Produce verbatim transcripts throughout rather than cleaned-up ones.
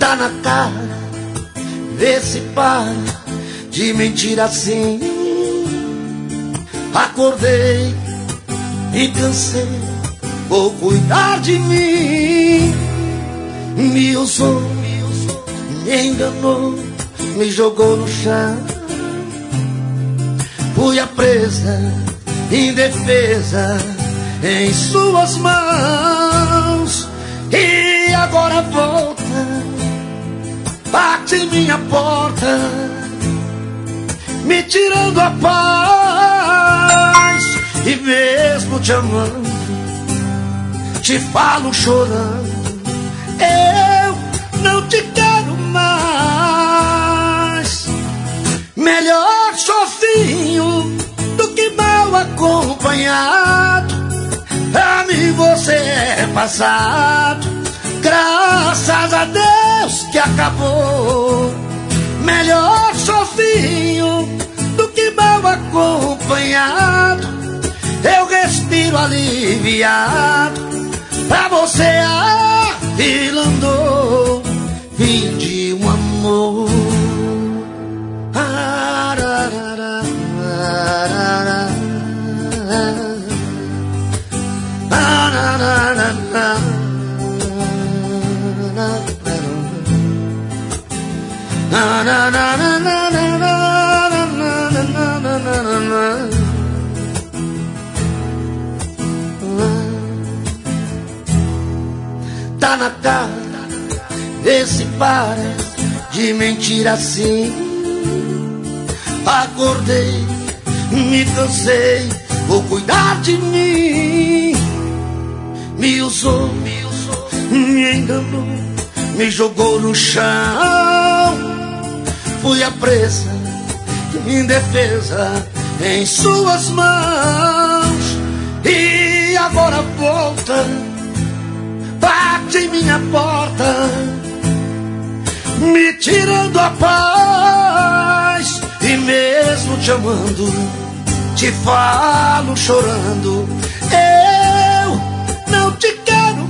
Tá na cara, vê se para de mentir assim. Acordei e cansei, vou cuidar de mim. Me usou, me enganou, me jogou no chão. Fui a presa, indefesa, em suas mãos. E agora volta, bate em minha porta, me tirando a paz. E mesmo te amando, te falo chorando, eu não te quero mais. Melhor sozinho do que mal acompanhado. Pra mim você é passado, graças a Deus que acabou. Melhor sozinho do que mal acompanhado. Eu respiro aliviado, pra você a fila andou. Fim de um amor. Ararara, ararara, ararara, tá na cara, vê se para de mentir assim. Acordei, me cansei, vou cuidar de mim. Me usou, me usou, me enganou, me jogou no chão. Fui a presa, indefesa, em suas mãos. E agora volta, bate em minha porta, me tirando a paz. E mesmo te amando, te falo chorando, eu não te quero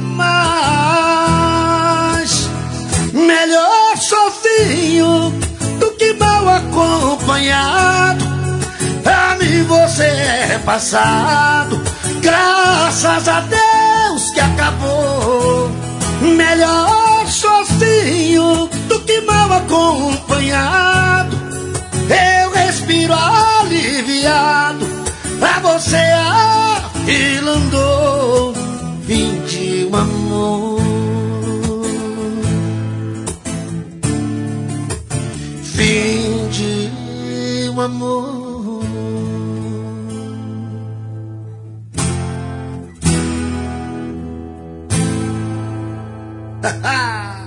mais. Melhor sozinho do que mal acompanhado. Pra mim você é passado, graças a Deus que acabou. Melhor sozinho do que mal acompanhado. Eu respiro aliviado, pra você a fila andou. Fim de um amor. Fim de um amor. Ha ha!